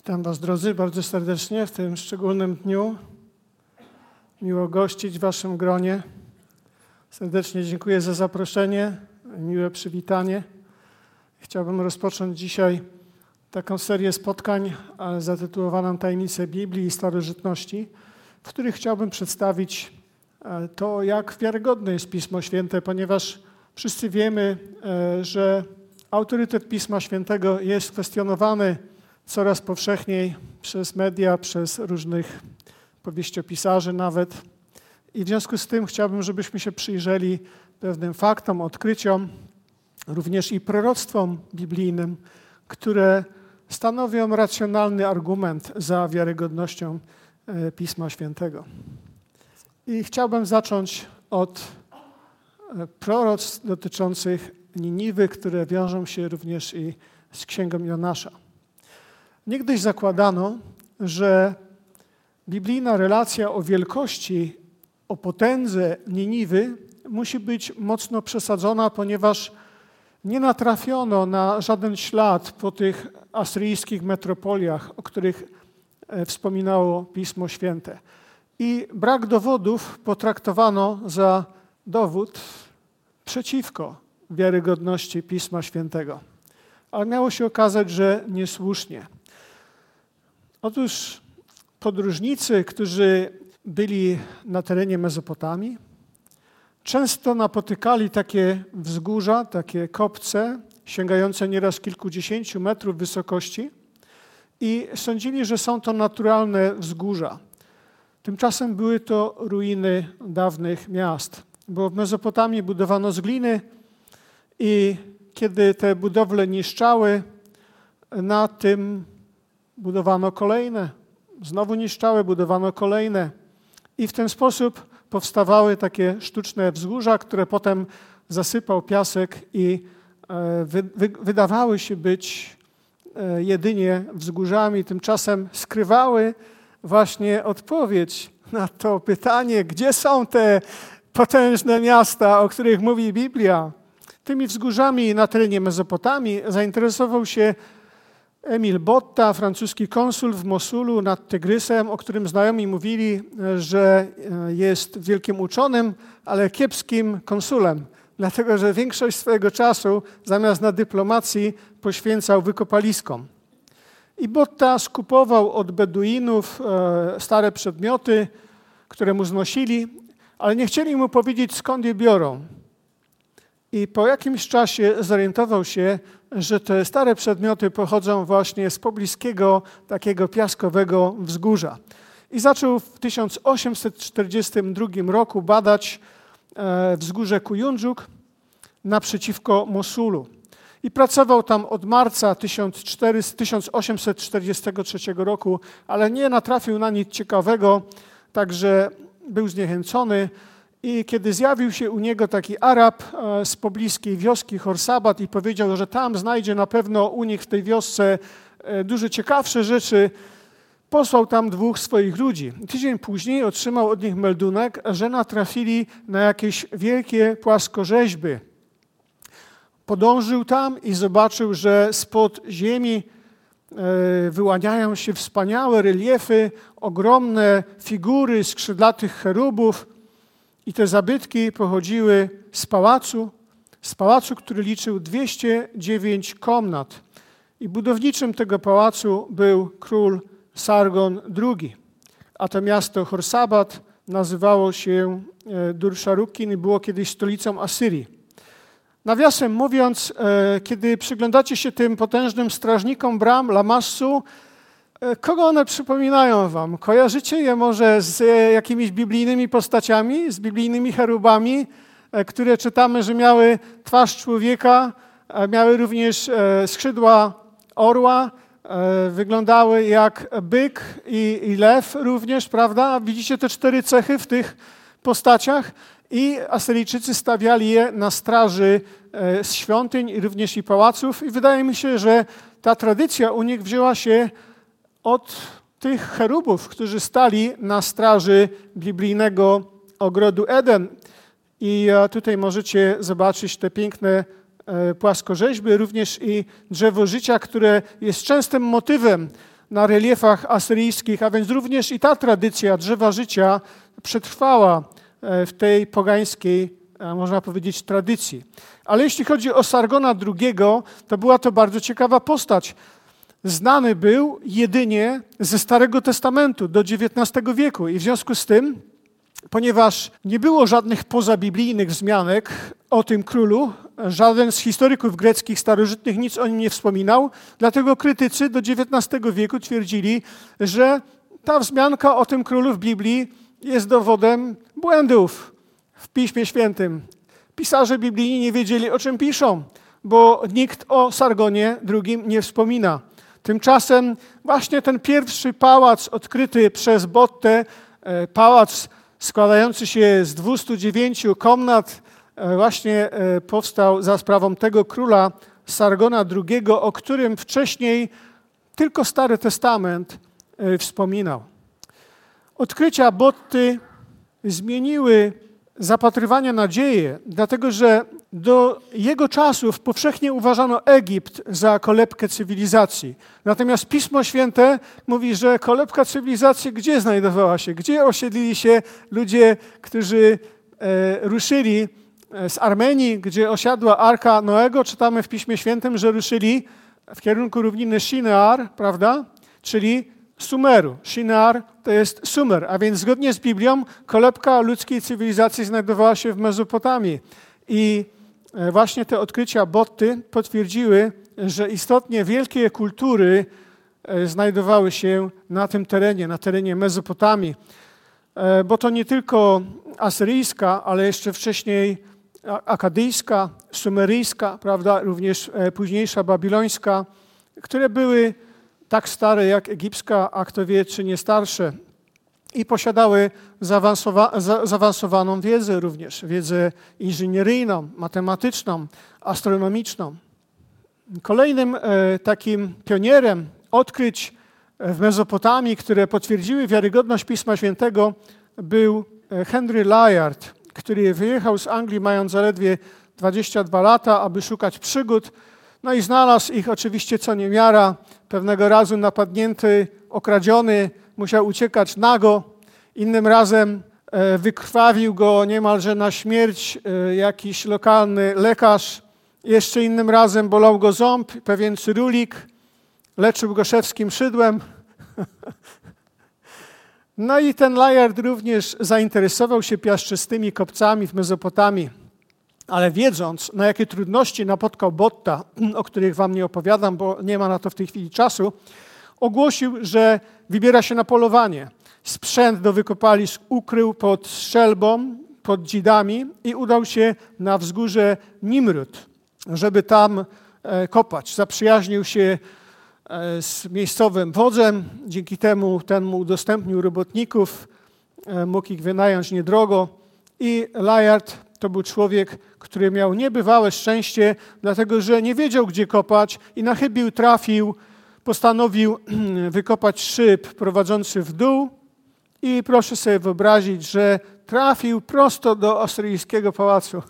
Witam Was, drodzy, bardzo serdecznie w tym szczególnym dniu. Miło gościć w Waszym gronie. Serdecznie dziękuję za zaproszenie, miłe przywitanie. Chciałbym rozpocząć dzisiaj taką serię spotkań zatytułowaną Tajemnice Biblii i Starożytności, w których chciałbym przedstawić to, jak wiarygodne jest Pismo Święte, ponieważ wszyscy wiemy, że autorytet Pisma Świętego jest kwestionowany coraz powszechniej przez media, przez różnych powieściopisarzy nawet. I w związku z tym chciałbym, żebyśmy się przyjrzeli pewnym faktom, odkryciom, również i proroctwom biblijnym, które stanowią racjonalny argument za wiarygodnością Pisma Świętego. I chciałbym zacząć od proroctw dotyczących Niniwy, które wiążą się również i z Księgą Jonasza. Niegdyś zakładano, że biblijna relacja o wielkości, o potędze Niniwy musi być mocno przesadzona, ponieważ nie natrafiono na żaden ślad po tych asyryjskich metropoliach, o których wspominało Pismo Święte. I brak dowodów potraktowano za dowód przeciwko wiarygodności Pisma Świętego. Ale miało się okazać, że niesłusznie. Otóż podróżnicy, którzy byli na terenie Mezopotamii, często napotykali takie wzgórza, takie kopce, sięgające nieraz kilkudziesięciu metrów wysokości i sądzili, że są to naturalne wzgórza. Tymczasem były to ruiny dawnych miast, bo w Mezopotamii budowano z gliny i kiedy te budowle niszczały, na tym budowano kolejne. Znowu niszczały, budowano kolejne. I w ten sposób powstawały takie sztuczne wzgórza, które potem zasypał piasek i wydawały się być jedynie wzgórzami. Tymczasem skrywały właśnie odpowiedź na to pytanie, gdzie są te potężne miasta, o których mówi Biblia. Tymi wzgórzami na terenie Mezopotamii zainteresował się Emil Botta, francuski konsul w Mosulu nad Tygrysem, o którym znajomi mówili, że jest wielkim uczonym, ale kiepskim konsulem, dlatego że większość swojego czasu zamiast na dyplomacji poświęcał wykopaliskom. I Botta skupował od Beduinów stare przedmioty, które mu znosili, ale nie chcieli mu powiedzieć, skąd je biorą. I po jakimś czasie zorientował się, że te stare przedmioty pochodzą właśnie z pobliskiego takiego piaskowego wzgórza. I zaczął w 1842 roku badać wzgórze Kujundżuk naprzeciwko Mosulu. I pracował tam od marca 1843 roku, ale nie natrafił na nic ciekawego, także był zniechęcony. I kiedy zjawił się u niego taki Arab z pobliskiej wioski Horsabat i powiedział, że tam znajdzie na pewno u nich w tej wiosce dużo ciekawsze rzeczy, posłał tam dwóch swoich ludzi. Tydzień później otrzymał od nich meldunek, że natrafili na jakieś wielkie płaskorzeźby. Podążył tam i zobaczył, że spod ziemi wyłaniają się wspaniałe reliefy, ogromne figury skrzydlatych cherubów. I te zabytki pochodziły z pałacu, który liczył 209 komnat. I budowniczym tego pałacu był król Sargon II. A to miasto Horsabat nazywało się Dur-Szarukin i było kiedyś stolicą Asyrii. Nawiasem mówiąc, kiedy przyglądacie się tym potężnym strażnikom bram Lamassu, kogo one przypominają wam? Kojarzycie je może z jakimiś biblijnymi postaciami, z biblijnymi cherubami, które czytamy, że miały twarz człowieka, miały również skrzydła orła, wyglądały jak byk i lew również, prawda? Widzicie te cztery cechy w tych postaciach i Asyryjczycy stawiali je na straży świątyń, również i pałaców i wydaje mi się, że ta tradycja u nich wzięła się od tych cherubów, którzy stali na straży biblijnego ogrodu Eden. I tutaj możecie zobaczyć te piękne płaskorzeźby, również i drzewo życia, które jest częstym motywem na reliefach asyryjskich, a więc również i ta tradycja drzewa życia przetrwała w tej pogańskiej, można powiedzieć, tradycji. Ale jeśli chodzi o Sargona II, to była to bardzo ciekawa postać. Znany był jedynie ze Starego Testamentu do XIX wieku i w związku z tym, ponieważ nie było żadnych pozabiblijnych wzmianek o tym królu, żaden z historyków greckich starożytnych nic o nim nie wspominał, dlatego krytycy do XIX wieku twierdzili, że ta wzmianka o tym królu w Biblii jest dowodem błędów w Piśmie Świętym. Pisarze biblijni nie wiedzieli, o czym piszą, bo nikt o Sargonie II nie wspomina. Tymczasem właśnie ten pierwszy pałac odkryty przez Bottę, pałac składający się z 209 komnat, właśnie powstał za sprawą tego króla Sargona II, o którym wcześniej tylko Stary Testament wspominał. Odkrycia Botty zmieniły zapatrywania nadzieję, dlatego że do jego czasów powszechnie uważano Egipt za kolebkę cywilizacji. Natomiast Pismo Święte mówi, że kolebka cywilizacji gdzie znajdowała się? Gdzie osiedlili się ludzie, którzy ruszyli z Armenii, gdzie osiadła Arka Noego? Czytamy w Piśmie Świętym, że ruszyli w kierunku równiny Shinear, prawda? Czyli Sumeru. Shinear to jest Sumer, a więc zgodnie z Biblią kolebka ludzkiej cywilizacji znajdowała się w Mezopotamii. I właśnie te odkrycia Botty potwierdziły, że istotnie wielkie kultury znajdowały się na tym terenie, na terenie Mezopotamii. Bo to nie tylko asyryjska, ale jeszcze wcześniej akadyjska, sumeryjska, prawda, również późniejsza babilońska, które były tak stare jak egipska, a kto wie, czy nie starsze. I posiadały zaawansowaną wiedzę również, wiedzę inżynieryjną, matematyczną, astronomiczną. Kolejnym takim pionierem odkryć w Mezopotamii, które potwierdziły wiarygodność Pisma Świętego, był Henry Layard, który wyjechał z Anglii mając zaledwie 22 lata, aby szukać przygód. No i znalazł ich oczywiście co niemiara. Pewnego razu napadnięty, okradziony, musiał uciekać nago. Innym razem wykrwawił go niemalże na śmierć jakiś lokalny lekarz. Jeszcze innym razem bolał go ząb, pewien cyrulik. Leczył go szewskim szydłem. No i ten Layard również zainteresował się piaszczystymi kopcami w Mezopotamii. Ale wiedząc, na jakie trudności napotkał Botta, o których wam nie opowiadam, bo nie ma na to w tej chwili czasu, ogłosił, że wybiera się na polowanie. Sprzęt do wykopalisk ukrył pod strzelbą, pod dzidami i udał się na wzgórze Nimrud, żeby tam kopać. Zaprzyjaźnił się z miejscowym wodzem, dzięki temu ten mu udostępnił robotników, mógł ich wynająć niedrogo i Layard to był człowiek, który miał niebywałe szczęście, dlatego że nie wiedział, gdzie kopać i na chybił trafił, postanowił wykopać szyb prowadzący w dół i proszę sobie wyobrazić, że trafił prosto do asyryjskiego pałacu.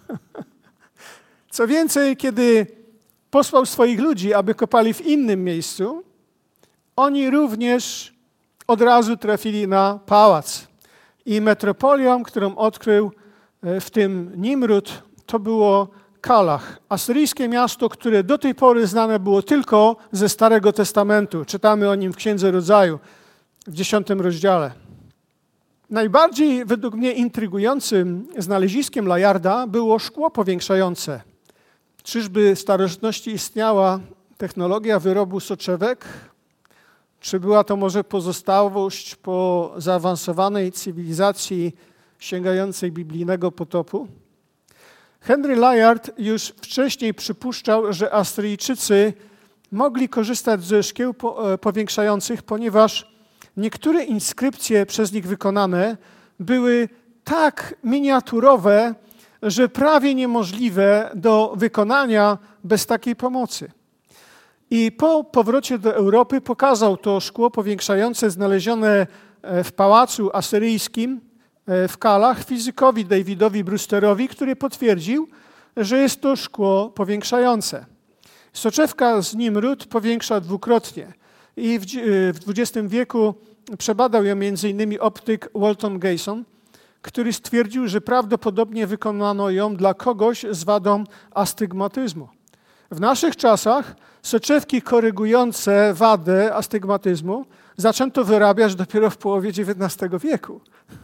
Co więcej, kiedy posłał swoich ludzi, aby kopali w innym miejscu, oni również od razu trafili na pałac. I metropolią, którą odkrył w tym Nimrud, to było Kalach, asyryjskie miasto, które do tej pory znane było tylko ze Starego Testamentu. Czytamy o nim w Księdze Rodzaju w 10 rozdziale. Najbardziej według mnie intrygującym znaleziskiem Layarda było szkło powiększające. Czyżby w starożytności istniała technologia wyrobu soczewek? Czy była to może pozostałość po zaawansowanej cywilizacji sięgającej biblijnego potopu? Henry Layard już wcześniej przypuszczał, że Asyryjczycy mogli korzystać ze szkieł powiększających, ponieważ niektóre inskrypcje przez nich wykonane były tak miniaturowe, że prawie niemożliwe do wykonania bez takiej pomocy. I po powrocie do Europy pokazał to szkło powiększające znalezione w pałacu asyryjskim w Kalach fizykowi Davidowi Brewsterowi, który potwierdził, że jest to szkło powiększające. Soczewka z Nimrud powiększa dwukrotnie. I w XX wieku przebadał ją m.in. optyk Walton Gayson, który stwierdził, że prawdopodobnie wykonano ją dla kogoś z wadą astygmatyzmu. W naszych czasach soczewki korygujące wadę astygmatyzmu zaczęto wyrabiać dopiero w połowie XIX wieku.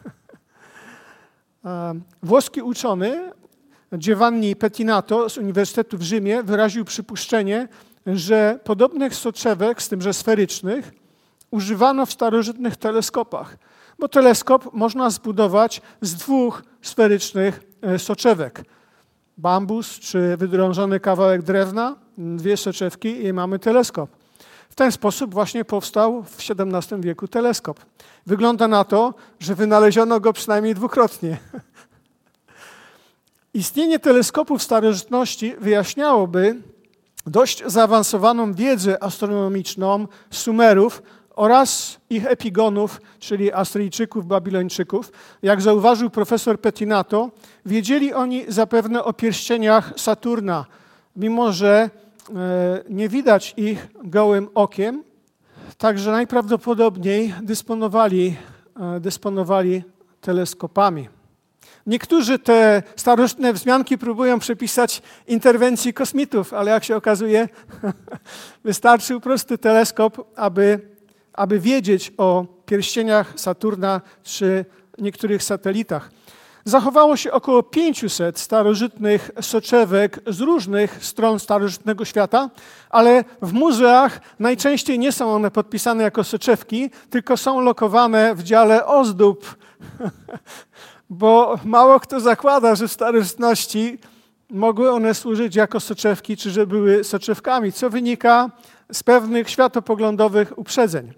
Włoski uczony Giovanni Pettinato z Uniwersytetu w Rzymie wyraził przypuszczenie, że podobnych soczewek, z tym że sferycznych, używano w starożytnych teleskopach, bo teleskop można zbudować z dwóch sferycznych soczewek. Bambus czy wydrążony kawałek drewna, dwie soczewki i mamy teleskop. W ten sposób właśnie powstał w XVII wieku teleskop. Wygląda na to, że wynaleziono go przynajmniej dwukrotnie. Istnienie teleskopu w starożytności wyjaśniałoby dość zaawansowaną wiedzę astronomiczną Sumerów oraz ich epigonów, czyli Asyryjczyków, Babilończyków. Jak zauważył profesor Pettinato, wiedzieli oni zapewne o pierścieniach Saturna, mimo że nie widać ich gołym okiem, także najprawdopodobniej dysponowali teleskopami. Niektórzy te starożytne wzmianki próbują przypisać interwencji kosmitów, ale jak się okazuje, wystarczył prosty teleskop, aby wiedzieć o pierścieniach Saturna czy niektórych satelitach. Zachowało się około 500 starożytnych soczewek z różnych stron starożytnego świata, ale w muzeach najczęściej nie są one podpisane jako soczewki, tylko są lokowane w dziale ozdób, bo mało kto zakłada, że w starożytności mogły one służyć jako soczewki, czy że były soczewkami, co wynika z pewnych światopoglądowych uprzedzeń.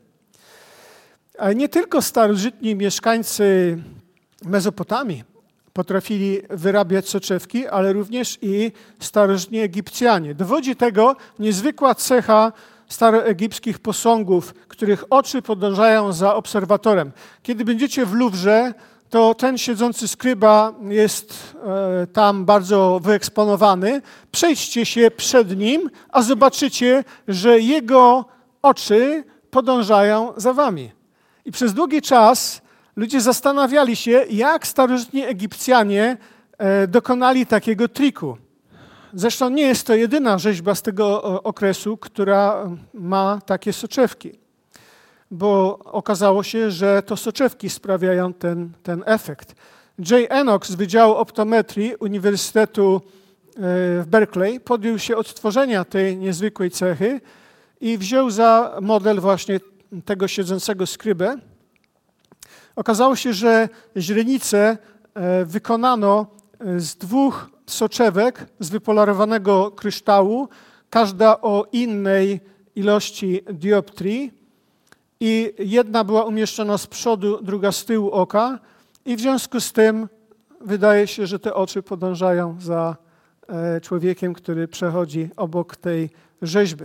Ale nie tylko starożytni mieszkańcy Mezopotamii potrafili wyrabiać soczewki, ale również i starożytni Egipcjanie. Dowodzi tego niezwykła cecha staroegipskich posągów, których oczy podążają za obserwatorem. Kiedy będziecie w Luwrze, to ten siedzący skryba jest tam bardzo wyeksponowany. Przejdźcie się przed nim, a zobaczycie, że jego oczy podążają za wami. I przez długi czas ludzie zastanawiali się, jak starożytni Egipcjanie dokonali takiego triku. Zresztą nie jest to jedyna rzeźba z tego okresu, która ma takie soczewki, bo okazało się, że to soczewki sprawiają ten efekt. J. Enoch z Wydziału Optometrii Uniwersytetu w Berkeley podjął się odtworzenia tej niezwykłej cechy i wziął za model właśnie tego siedzącego skrybę. Okazało się, że źrenice wykonano z dwóch soczewek z wypolarowanego kryształu, każda o innej ilości dioptrii i jedna była umieszczona z przodu, druga z tyłu oka i w związku z tym wydaje się, że te oczy podążają za człowiekiem, który przechodzi obok tej rzeźby.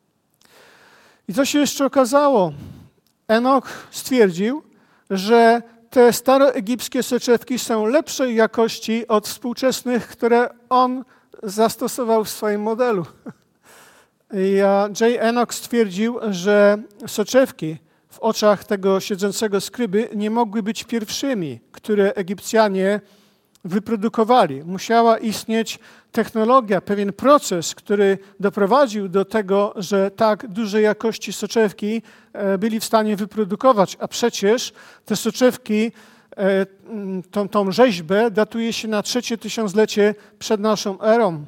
I co się jeszcze okazało? Enoch stwierdził, że te staroegipskie soczewki są lepszej jakości od współczesnych, które on zastosował w swoim modelu. J. Enoch stwierdził, że soczewki w oczach tego siedzącego skryby nie mogły być pierwszymi, które Egipcjanie wyprodukowali. Musiała istnieć technologia, pewien proces, który doprowadził do tego, że tak dużej jakości soczewki byli w stanie wyprodukować, a przecież te soczewki, tą rzeźbę datuje się na 3. tysiąclecie przed naszą erą.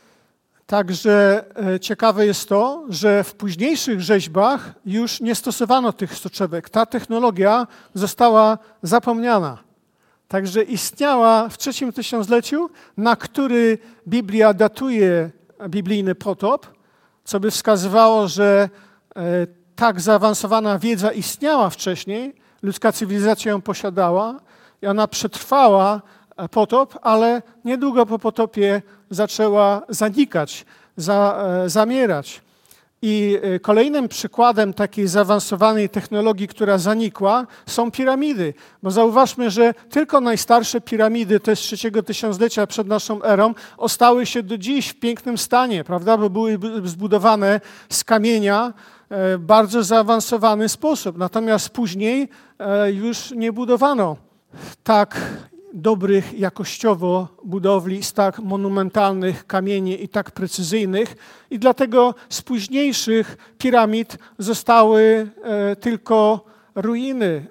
Także ciekawe jest to, że w późniejszych rzeźbach już nie stosowano tych soczewek. Ta technologia została zapomniana. Także istniała w 3. tysiącleciu, na który Biblia datuje biblijny potop, co by wskazywało, że tak zaawansowana wiedza istniała wcześniej, ludzka cywilizacja ją posiadała i ona przetrwała potop, ale niedługo po potopie zaczęła zanikać, zamierać. I kolejnym przykładem takiej zaawansowanej technologii, która zanikła, są piramidy. Bo zauważmy, że tylko najstarsze piramidy, to jest 3. tysiąclecia przed naszą erą, ostały się do dziś w pięknym stanie, prawda? Bo były zbudowane z kamienia bardzo zaawansowany sposób. Natomiast później już nie budowano tak dobrych jakościowo budowli, z tak monumentalnych kamieni i tak precyzyjnych. I dlatego z późniejszych piramid zostały tylko ruiny.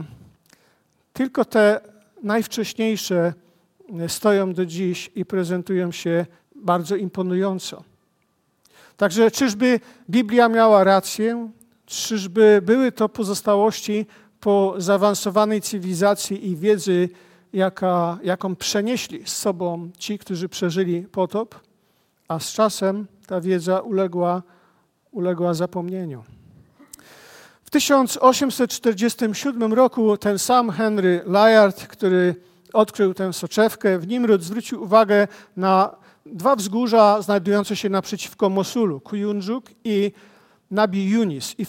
Tylko te najwcześniejsze stoją do dziś i prezentują się bardzo imponująco. Także czyżby Biblia miała rację? Czyżby były to pozostałości po zaawansowanej cywilizacji i wiedzy, jaką przenieśli z sobą ci, którzy przeżyli potop, a z czasem ta wiedza uległa zapomnieniu. W 1847 roku ten sam Henry Layard, który odkrył tę soczewkę w Nimrod, zwrócił uwagę na dwa wzgórza znajdujące się naprzeciwko Mosulu, Kuyunjuk i Nabi Yunis. I w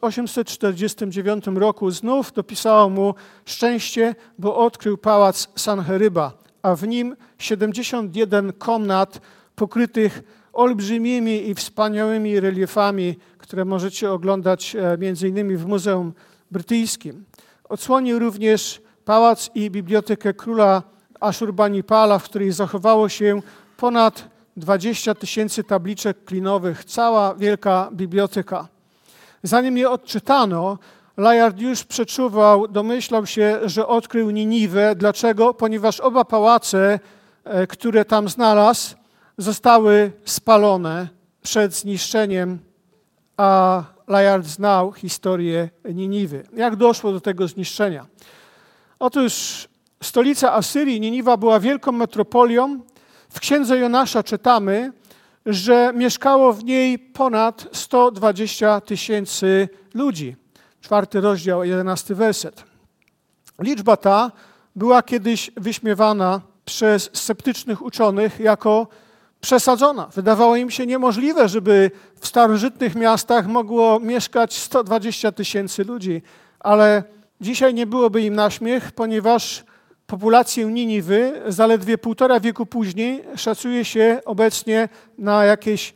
1849 roku znów dopisało mu szczęście, bo odkrył pałac Sanheryba, a w nim 71 komnat pokrytych olbrzymimi i wspaniałymi reliefami, które możecie oglądać m.in. w Muzeum Brytyjskim. Odsłonił również pałac i bibliotekę króla Ashurbanipala, w której zachowało się ponad 20 000 tabliczek klinowych, cała wielka biblioteka. Zanim je odczytano, Layard już przeczuwał, domyślał się, że odkrył Niniwę. Dlaczego? Ponieważ oba pałace, które tam znalazł, zostały spalone przed zniszczeniem, a Layard znał historię Niniwy. Jak doszło do tego zniszczenia? Otóż stolica Asyrii, Niniwa, była wielką metropolią. W księdze Jonasza czytamy, że mieszkało w niej ponad 120 000 ludzi. 4 rozdział, 11 werset. Liczba ta była kiedyś wyśmiewana przez sceptycznych uczonych jako przesadzona. Wydawało im się niemożliwe, żeby w starożytnych miastach mogło mieszkać 120 000 ludzi, ale dzisiaj nie byłoby im na śmiech, ponieważ populację Niniwy zaledwie 1,5 wieku później szacuje się obecnie na jakieś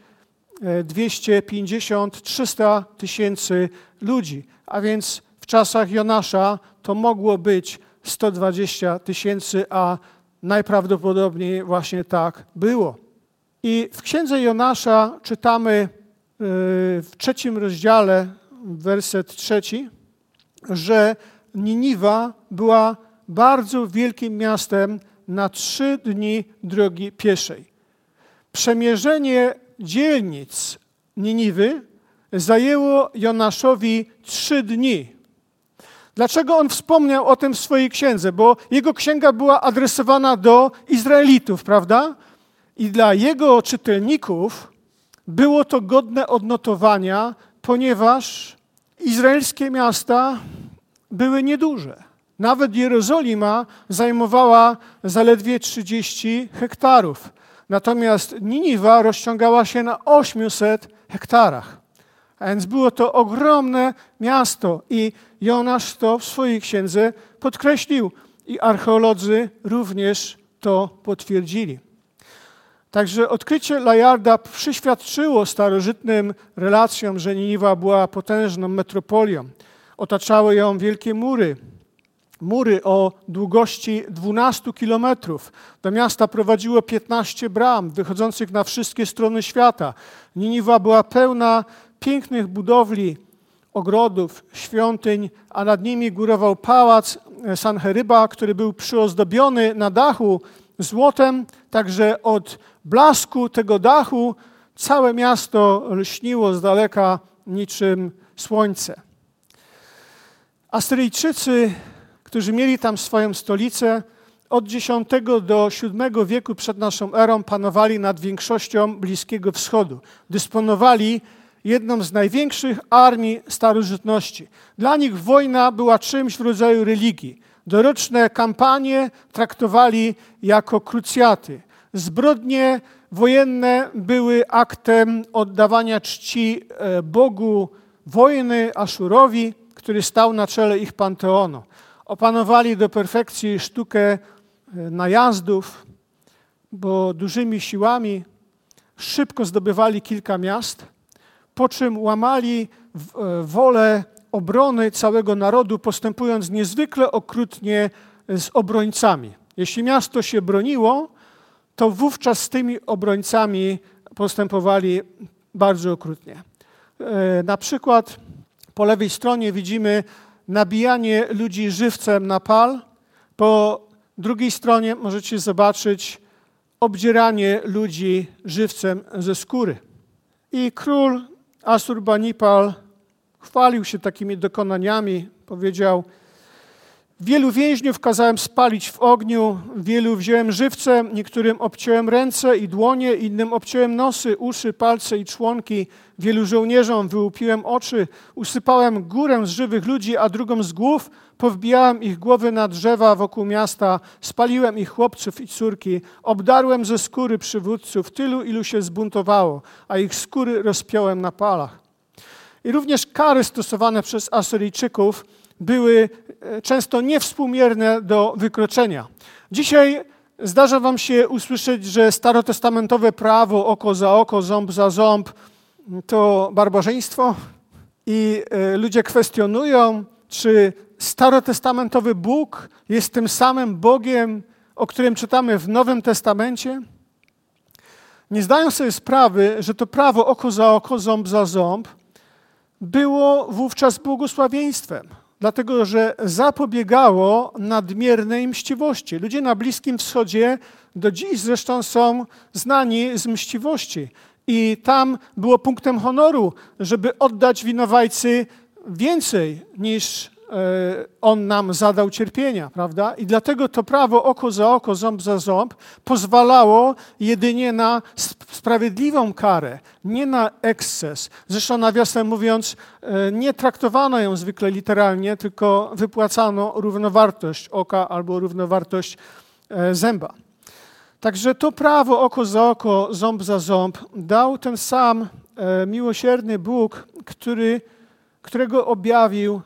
250-300 000 ludzi. A więc w czasach Jonasza to mogło być 120 000, a najprawdopodobniej właśnie tak było. I w księdze Jonasza czytamy w 3 rozdziale, werset 3, że Niniwa była bardzo wielkim miastem na 3 dni drogi pieszej. Przemierzenie dzielnic Niniwy zajęło Jonaszowi 3 dni. Dlaczego on wspomniał o tym w swojej księdze? Bo jego księga była adresowana do Izraelitów, prawda? I dla jego czytelników było to godne odnotowania, ponieważ izraelskie miasta były nieduże. Nawet Jerozolima zajmowała zaledwie 30 hektarów. Natomiast Niniwa rozciągała się na 800 hektarach. A więc było to ogromne miasto i Jonasz to w swojej księdze podkreślił i archeolodzy również to potwierdzili. Także odkrycie Layarda przyświadczyło starożytnym relacjom, że Niniwa była potężną metropolią. Otaczały ją wielkie mury. Mury o długości 12 kilometrów. Do miasta prowadziło 15 bram wychodzących na wszystkie strony świata. Niniwa była pełna pięknych budowli, ogrodów, świątyń, a nad nimi górował pałac Sanheryba, który był przyozdobiony na dachu złotem, także od blasku tego dachu całe miasto lśniło z daleka niczym słońce. Asyryjczycy, którzy mieli tam swoją stolicę, od X do VII wieku przed naszą erą panowali nad większością Bliskiego Wschodu. Dysponowali jedną z największych armii starożytności. Dla nich wojna była czymś w rodzaju religii. Doroczne kampanie traktowali jako krucjaty. Zbrodnie wojenne były aktem oddawania czci Bogu wojny, Aszurowi, który stał na czele ich panteonu. Opanowali do perfekcji sztukę najazdów, bo dużymi siłami szybko zdobywali kilka miast, po czym łamali wolę obrony całego narodu, postępując niezwykle okrutnie z obrońcami. Jeśli miasto się broniło, to wówczas z tymi obrońcami postępowali bardzo okrutnie. Na przykład po lewej stronie widzimy nabijanie ludzi żywcem na pal. Po drugiej stronie możecie zobaczyć obdzieranie ludzi żywcem ze skóry. I król Assurbanipal chwalił się takimi dokonaniami. Powiedział: wielu więźniów kazałem spalić w ogniu, wielu wziąłem żywcem, niektórym obciąłem ręce i dłonie, innym obciąłem nosy, uszy, palce i członki. Wielu żołnierzom wyłupiłem oczy, usypałem górę z żywych ludzi, a drugą z głów, powbijałem ich głowy na drzewa wokół miasta, spaliłem ich chłopców i córki, obdarłem ze skóry przywódców, tylu, ilu się zbuntowało, a ich skóry rozpiąłem na palach. I również kary stosowane przez Asyryjczyków były często niewspółmierne do wykroczenia. Dzisiaj zdarza wam się usłyszeć, że starotestamentowe prawo oko za oko, ząb za ząb to barbarzyństwo i ludzie kwestionują, czy starotestamentowy Bóg jest tym samym Bogiem, o którym czytamy w Nowym Testamencie. Nie zdają sobie sprawy, że to prawo oko za oko, ząb za ząb było wówczas błogosławieństwem, dlatego że zapobiegało nadmiernej mściwości. Ludzie na Bliskim Wschodzie do dziś zresztą są znani z mściwości. I tam było punktem honoru, żeby oddać winowajcy więcej niż on nam zadał cierpienia, prawda? I dlatego to prawo oko za oko, ząb za ząb pozwalało jedynie na sprawiedliwą karę, nie na eksces. Zresztą nawiasem mówiąc, nie traktowano ją zwykle literalnie, tylko wypłacano równowartość oka albo równowartość zęba. Także to prawo oko za oko, ząb za ząb dał ten sam miłosierny Bóg, którego objawił